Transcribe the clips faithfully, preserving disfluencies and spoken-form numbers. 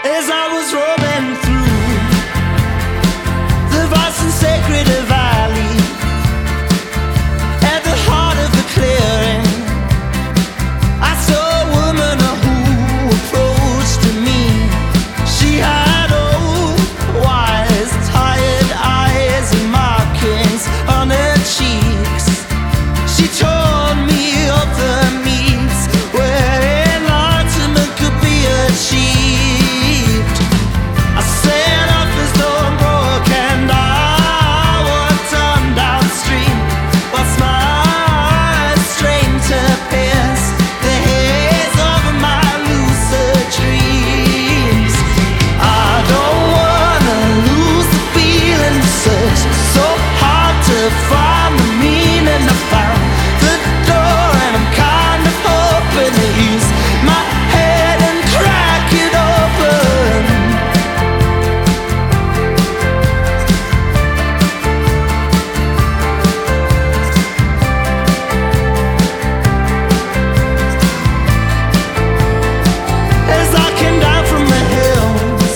As I was roaming through the vast and sacred valley, at the heart of the clearing, I saw a woman who approached me. She had old, wise, tired eyes and markings on her cheeks. She told me of the means where enlightenment could be achieved. I set off as though I'm broke and I walked on downstream, whilst my eyes strained to pierce the haze over my lucid dreams. I don't wanna lose the feeling, search so hard to find the meaning. I found the door and I'm kind of hoping to use my head and crack it open. As I came down from the hills,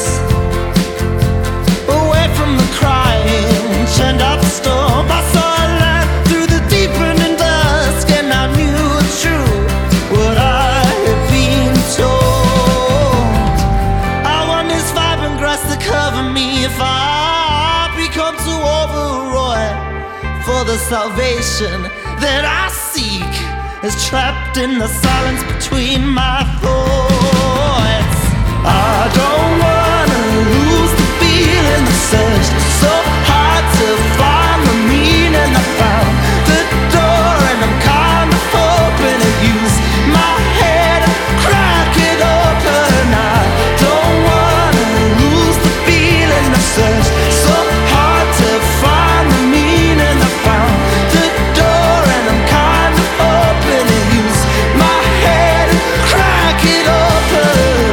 away from the crying, churned out the storm, I saw a light through the deepening dusk, and I knew it's true what I had been told. I want this vibrant grass to cover me if I become too overwrought, for the salvation that I seek is trapped in the silence between my thoughts. I don't wanna lose the feeling, the search so hard to find the meaning. I found the door and I'm kind of hoping to use my head and crack it open. I don't wanna lose the feeling, the search so hard to find the meaning. I found the door and I'm kind of hoping to use my head and crack it open.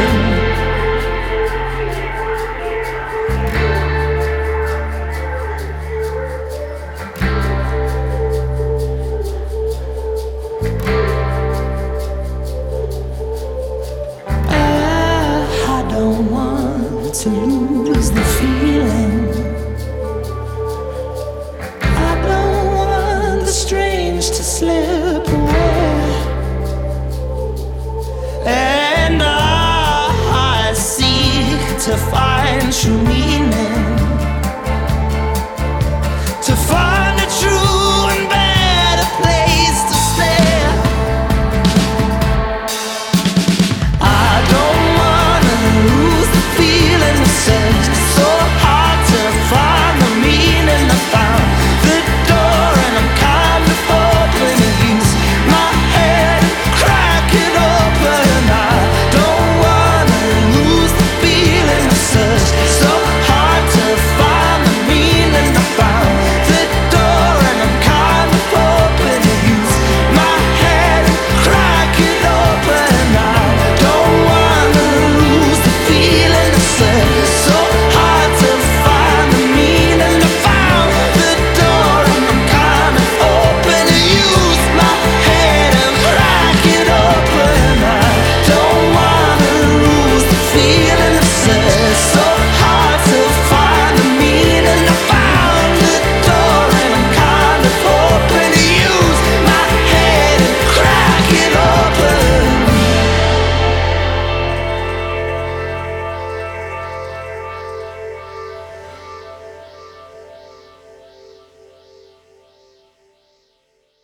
I, I don't want to lose the feeling. I don't want the strange to slip away. And I, I seek to find true meaning.